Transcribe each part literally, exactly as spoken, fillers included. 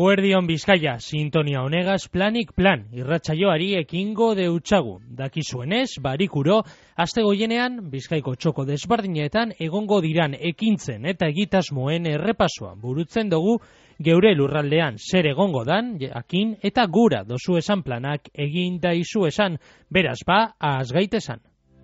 Eguerdion Bizkaia, sintonia honegaz planik plan, irratsaioari ekingo deutsagu. Dakizuenez, barikuro, aste goienean, Bizkaiko txoko desberdinetan egongo diran ekintzen eta egitasmoen errepasoa burutzen dugu geure lurraldean zer egongo dan, jakin eta gura dozu esan planak egin daizu esan, beraz ba, ahaz gaitesan.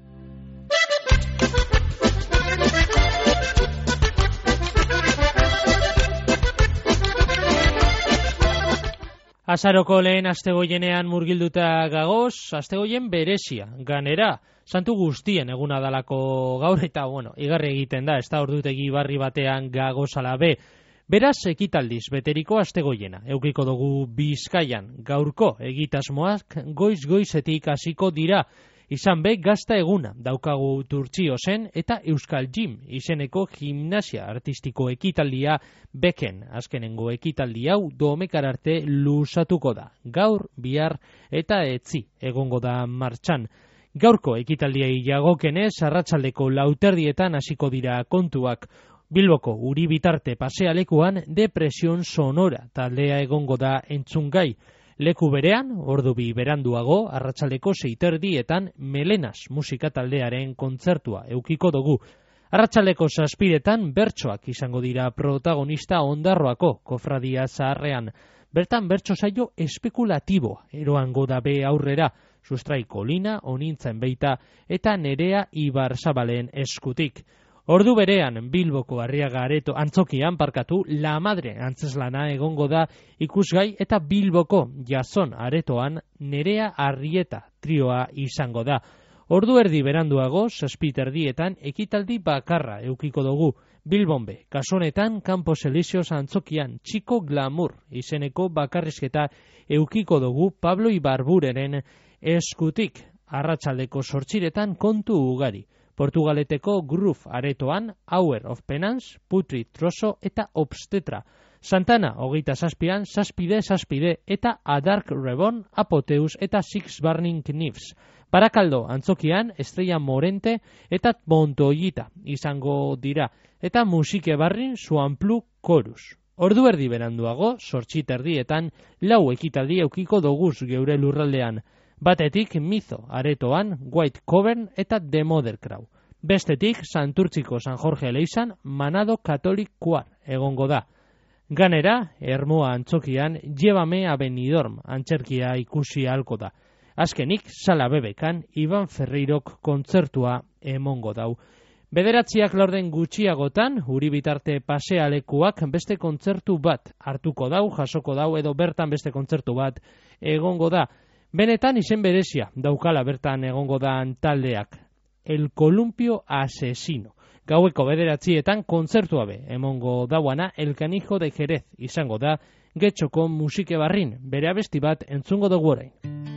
Azaroko lehen astegoienean murgilduta gagoz, astegoien berezia, ganera, santu guztien eguna dalako gaur eta, bueno, igarri egiten da, ez da ordutegi barri batean gagozala be. Beraz, ekitaldiz, beteriko astegoiena, eukiko dugu Bizkaian, gaurko egitasmoak goiz-goizetik hasiko dira, izan be gazta eguna, daukagu Turtziozen eta Euskal Gym izeneko gimnasia artistiko ekitaldia beken. Azkenengo ekitaldi hau domekar arte luzatuko da. Gaur, bihar eta etzi egongo da martxan. Gaurko ekitaldiei jagokenez, arratsaldeko lauterdietan hasiko dira kontuak. Bilboko Uribitarte pasealekuan depresion sonora taldea egongo da entzungai. Leku berean, ordu bi beranduago, arratsaldeko seiterdietan Melenas musika taldearen kontzertua eukiko dugu. Arratsaldeko zazpiretan bertsoak izango dira protagonista Ondarroako kofradia zaharrean. Bertan bertso saio espekulatiboa eroango da be aurrera, Sustrai Kolina, Onintzen Beita eta Nerea Ibarzabalen eskutik. Ordu berean Bilboko Arriaga Areto antzokian parkatu La Madre antzeslana egongo da ikusgai eta Bilboko Jason Aretoan Nerea Arrieta trioa izango da. Ordu erdi beranduago, zazpiterdietan ekitaldi bakarra eukiko dugu. Bilbonbe, kasonetan Campos Elíseos antzokian Txiko Glamour izeneko bakarrizketa eukiko dugu Pablo Ibarbureren eskutik. Arratsaldeko zortziretan kontu ugari. Portugaleteko Groove Aretoan Hour of Penance, Putrid Troso eta Obstetra. Santana, hogeita zazpian, Zazpide, Zazpide eta A Dark Reborn, Apoteus eta Six Burning Knives. Barakaldo, antzokian, Estrella Morente eta Montoyita izango dira. Eta musike barrin Suanplu Chorus. Ordu erdi beranduago, zortziterdietan, lau ekitaldi eukiko doguz geure lurraldean. Batetik Mizo Aretoan, White Cavern eta The Mother Crow. Bestetik Santurtziko San Jorge Elizan, Manado Catholic Choir egongo da. Ganera, Ermoa antzokian, Llévame a Benidorm antzerkia ikusi ahalko da. Azkenik, Sala Bebekan, Iban Ferreirok kontzertua emongo dau. Bederatziak laurden gutxiagotan, Uribitarte pasealekuak beste kontzertu bat hartuko dau, jasoko dau edo bertan beste kontzertu bat egongo da. Benetan izen berezia daukala bertan egongo da taldeak. El Columpio Asesino. Gaueko bederatzietan kontzertua be emongo dauana El Canijo de Jerez izango da Getxoko musike barrin. Bere abesti bat entzungo dugu orain.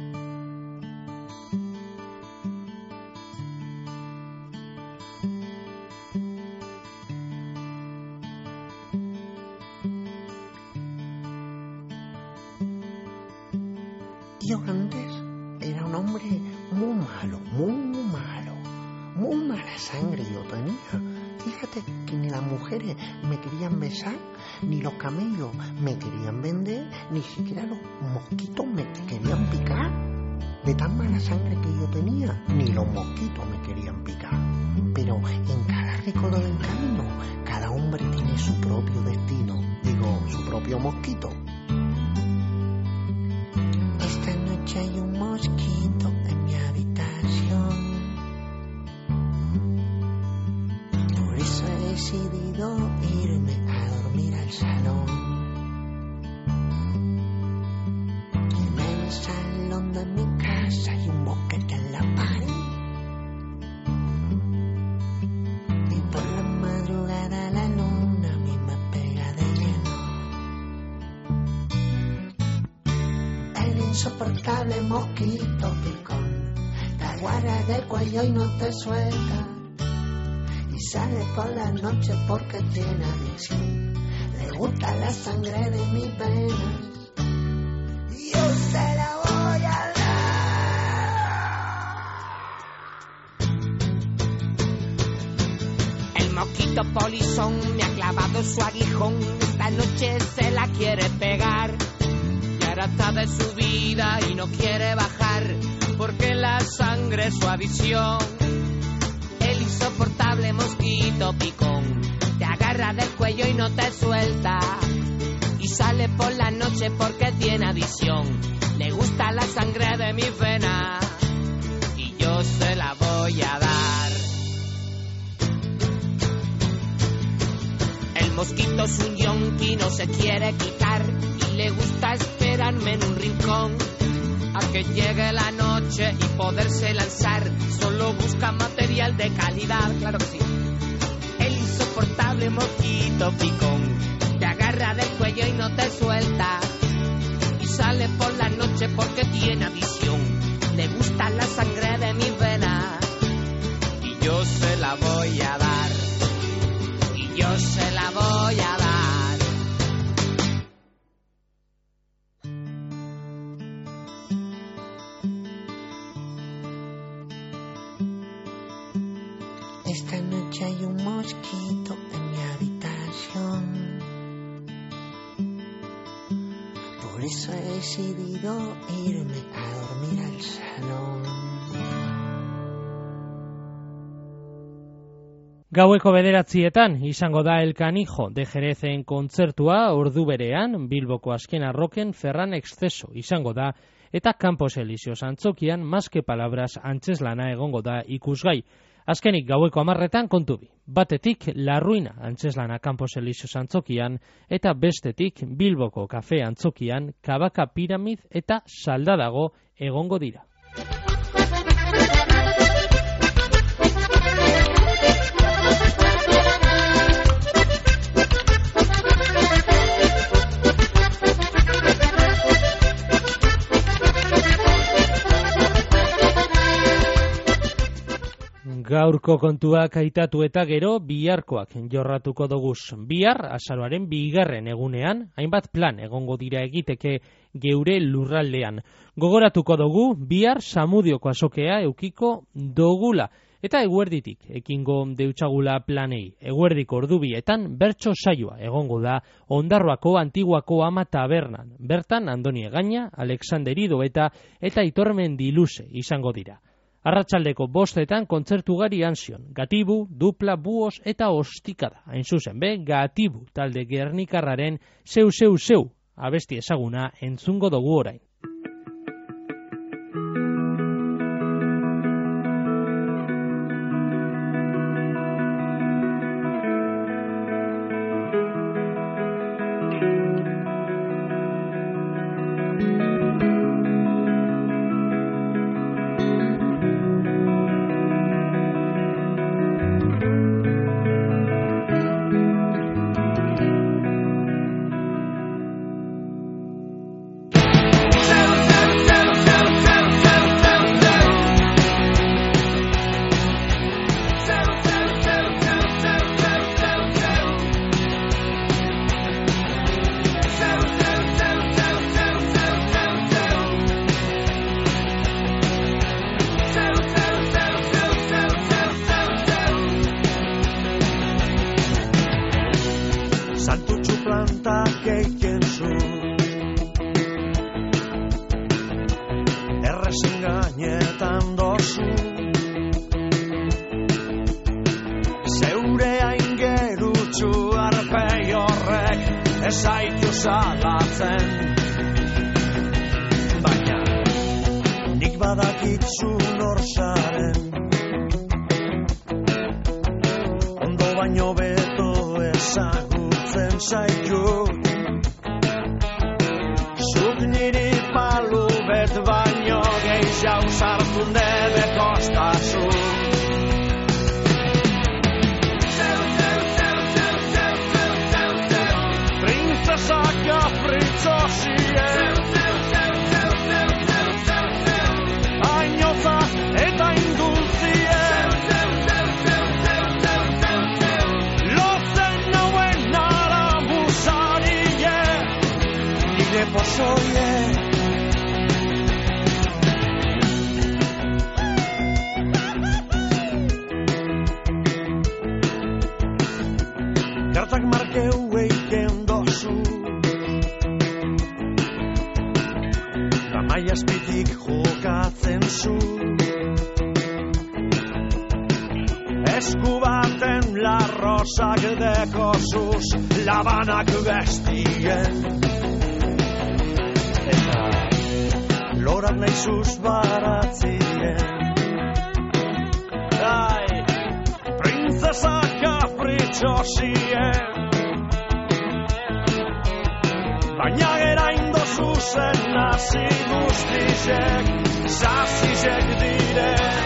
Yo antes era un hombre muy malo, muy malo, muy mala sangre yo tenía. Fíjate que ni las mujeres me querían besar, ni los camellos me querían vender, ni siquiera los mosquitos me querían picar. De tan mala sangre que yo tenía, ni los mosquitos me querían picar. Pero en cada recodo del camino, cada hombre tiene su propio destino, digo, su propio mosquito. Esta noche hay un mosquito en mi habitación. Por eso he decidido irme a dormir al salón. En el salón de mi casa hay un boquete en la pared. Y por la madrugada la luna a mí me pega de lleno. Insoportable mosquito picón, te agarra del cuello y no te suelta, y sale por la noche porque tiene adicción, le gusta la sangre de mis venas, y yo se la voy a dar. El mosquito mosquito polizón me ha clavado su aguijón. Esta noche se la quiere pegar. Y ahora está de su vida y no quiere bajar, porque la sangre es su adicción. El insoportable mosquito picón te agarra del cuello y no te suelta. Y sale por la noche porque tiene adicción. Le gusta la sangre de mi vena y yo se la voy a dar. El mosquito es un yonki, no se quiere quitar y le gusta esperarme en un rincón a que llegue la noche y poderse lanzar. Solo busca material de calidad, claro que sí. El insoportable mosquito picón te agarra del cuello y no te suelta. Y sale por la noche porque tiene adicción. Le gusta la sangre de mi vena y yo se la voy a dar. Y yo se la voy a dar. Esta noche hay un mosquito en mi habitación. Por eso he decidido irme a dormir al salón. Gaueko bederatzietan izango da El Canijo de Jerezen kontzertua, ordu berean Bilboko azken arroken Ferran Exceso izango da, eta Campos Elíseos antzokian Más que Palabras antzeslana egongo da ikusgai. Azkenik gaueko hamarretan kontu bi. Batetik La Ruina antzeslana Campos Elíseos antzokian, eta bestetik Bilboko kafe antzokian Kabaka Piramid eta Saldadago egongo dira. Gaurko kontuak aitatu eta gero biharkoak jorratuko doguz. Bihar, azaroaren bigarren egunean, hainbat plan egongo dira egiteke geure lurraldean. Gogoratuko dugu, bihar Samudioko azokea eukiko dogula. Eta eguerditik, ekingo deutxagula planei. Eguerdiko ordubietan, bertso saioa egongo da Ondarroako Antiguako Ama Tabernan. Bertan, Andoni Egaña, Alexander Idoeta eta Itormendi Luze izango dira. Arratsaldeko bostetan kontzertu gari anzion, Gatibu, Dupla, Buos eta Ostikada. Hain zuzen be, Gatibu talde gernikarraren zeu zeu zeu abesti ezaguna entzungo dugu orain. zeu eiken dozu. Lamai azpitik jokatzen zu. Esku baten larrosak dekosuz, labanak bestien. Eta lorak nahizuz baratzien. Ai, printzesa kapritxosien. Baina gera indozuzen nazi guztizek, zazizek diren.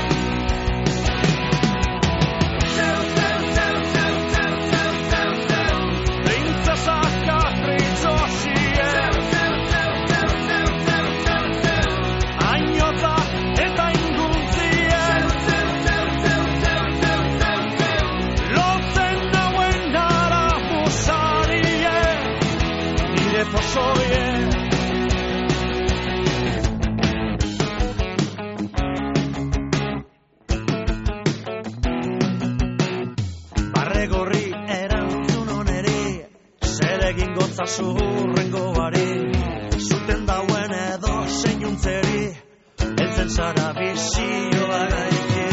Barregorri erantzun oneri, zer egingo zazu hurrengoari, zuten dauen edo zeinuntzeri, heltzen zara bizioa gaiki.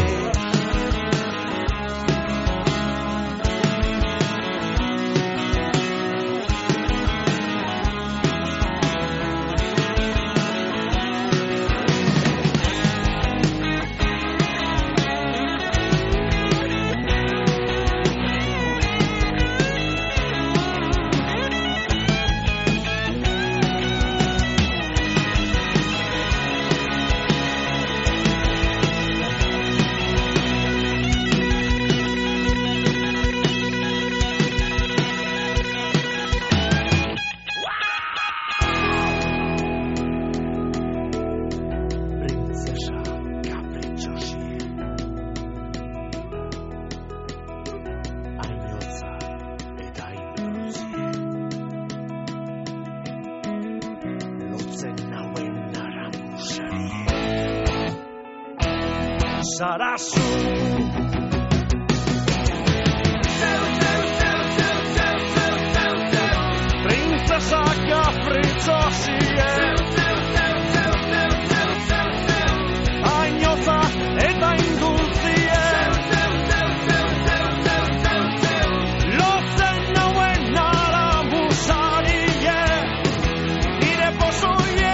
Zarazu Printzesa kapritxosien Ainotza eta indultzien Lotzen nauen aramuzarie Nire pozoie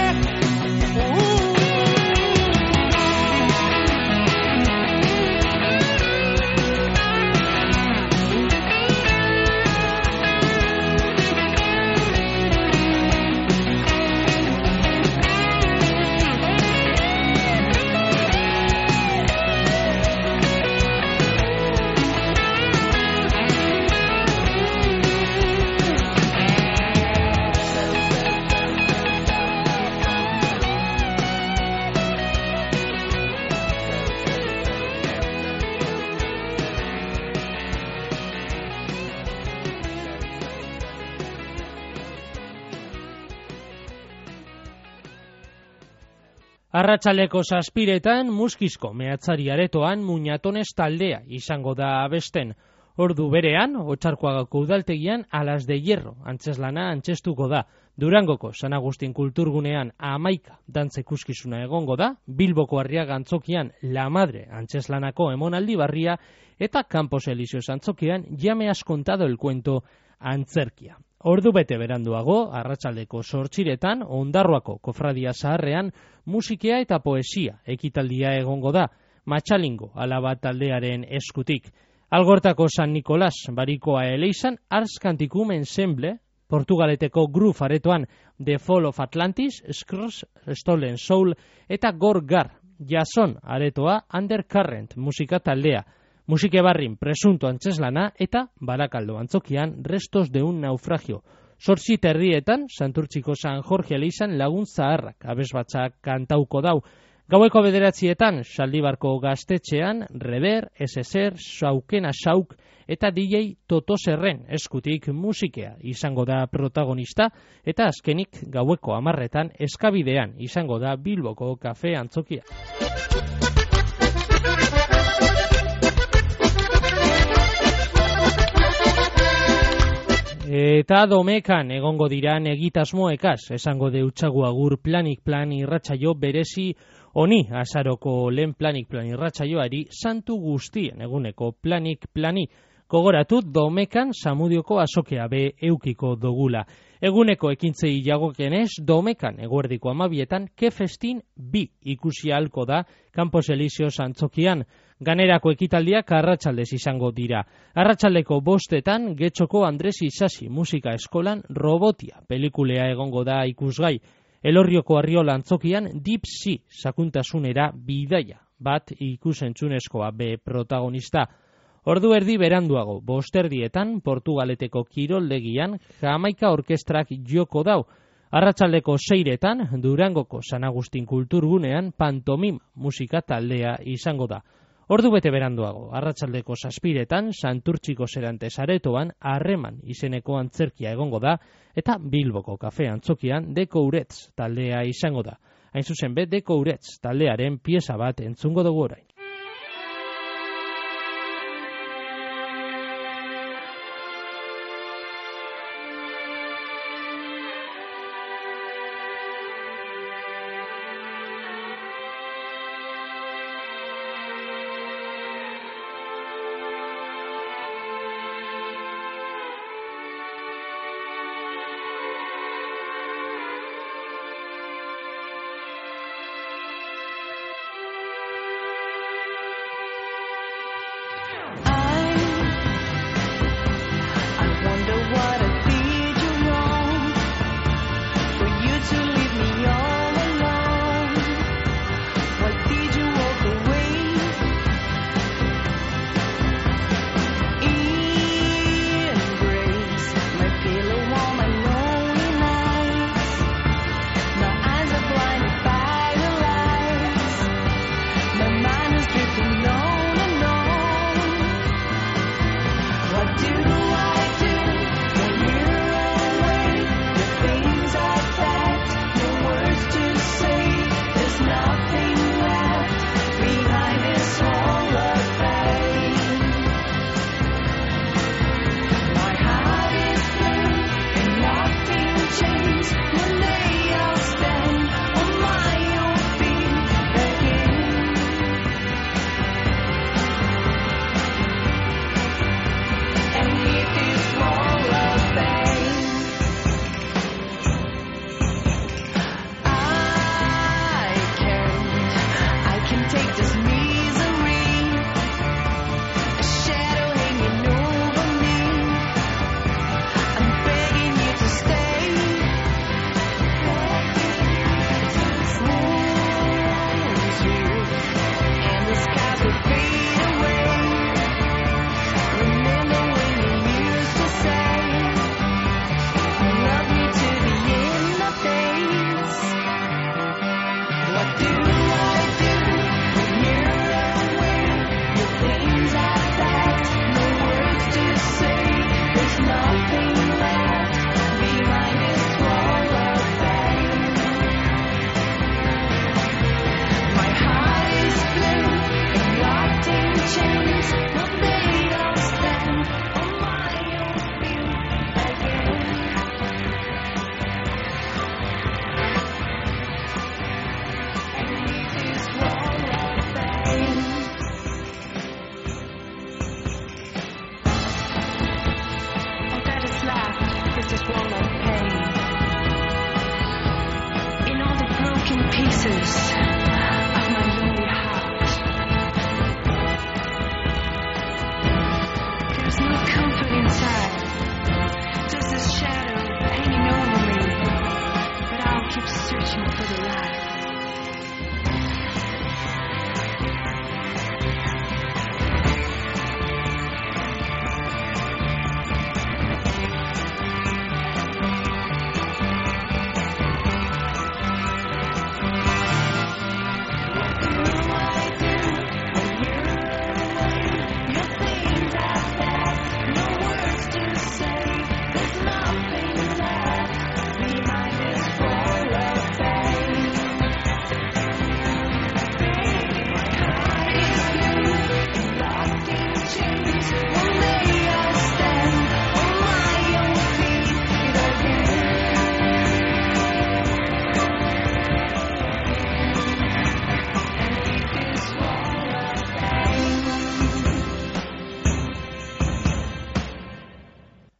Arratsaldeko zazpiretan Muskizko mehatzari aretoan Muñatones taldea izango da abesten. Ordu berean, Otxarkoagako udaltegian Alas de Hierro antzeslana antzestuko da. Durangoko San Agustin kulturgunean Amaika dantza ikuskizuna egongo da, Bilboko Arriaga antzokian La Madre antzeslanako emonaldi barria eta Campos Elíseos antzokian Ya me has contado el cuento antzerkia. Ordu bete beranduago, arratsaldeko zortziretan, Ondarroako kofradia zaharrean, musikea eta poesia ekitaldia egongo da, Matxalingo alaba taldearen eskutik. Algortako San Nikolas barikoa eleizan, Ars Canticum Ensemble, Portugaleteko Groove aretoan The Fall of Atlantis, Scrolls, Stolen Soul eta Gorgar, Jason aretoa Undercurrent musika taldea. Musike barrin presunto antzeslana eta Barakaldo antzokian Restos de un naufragio. Zortzi terrietan, Santurtziko San Jorge eleizan Lagun Zaharrak abesbatzak kantauko dau. Gaueko bederatzietan, Saldibarko gaztetxean, Reber, Eseser, Saukena Sauk eta D J Totoserren eskutik musikea izango da protagonista eta azkenik gaueko hamarretan Eskabidean izango da Bilboko kafe antzokia. Eta domekan egongo diran egitasmoekaz, esango deutxagu agur planik plan irratsaio berezi honi, azaroko lehen planik plan irratsaioari santu guztien eguneko planik plani. Gogoratu domekan Samudioko azokea be eukiko dogula. Eguneko ekintzei jagokenez, domekan eguerdiko amabietan kefestin bi ikusi halko da Campos Elíseos antzokian. Ganerako ekitaldiak arratsaldez izango dira. Arratsaldeko bostetan Getxoko Andres Isasi musika eskolan robotia pelikulea egongo da ikusgai. Elorrioko Arriola antzokian Deep Sea sakuntasunera bidaia bat ikusentzunezkoa be protagonista. Ordu erdi beranduago, bosterdietan Portugaleteko kiroldegian Jamaika orkestrak joko dau. Arratsaldeko seiretan Durangoko San Agustin kulturgunean pantomim musika taldea izango da. Ordu bete beranduago, arratsaldeko zazpiretan Santurtziko Serantes aretoan Harreman izeneko antzerkia egongo da eta Bilboko kafe antzokian Deko Uretz taldea izango da. Hain zuzen be, Deko Uretz taldearen pieza bat entzungo dugu orain.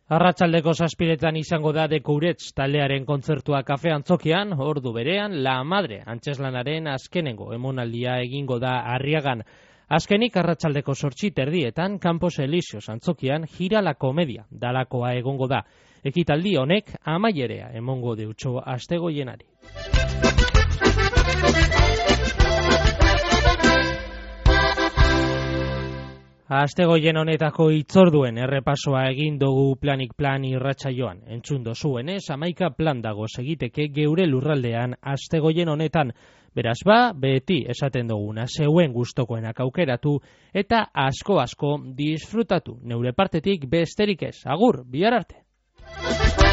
Arratsaldeko zazpiretan izango da Dekouretz taldearen kontzertua kafe antzokian, ordu berean La Madre antzeslanaren azkenengo emonaldia egingo da Arriagan. Azkenik arratsaldeko zortzi terdietan Campos Elíseos antzokian Gira la Comedia dalakoa egongo da. Ekitaldi honek amaierea emongo deutxo Astegoienari. Astegoien honetako hitzorduen errepasoa egin dugu Planik Plan irratsaioan. Entzun dozuenez, hamaika plan dago egiteke geure lurraldean Astegoien honetan. Beraz ba, beti esaten duguna, zeuen gustokoenak aukeratu eta asko-asko disfrutatu. Neure partetik besterik ez. Agur, bihar arte!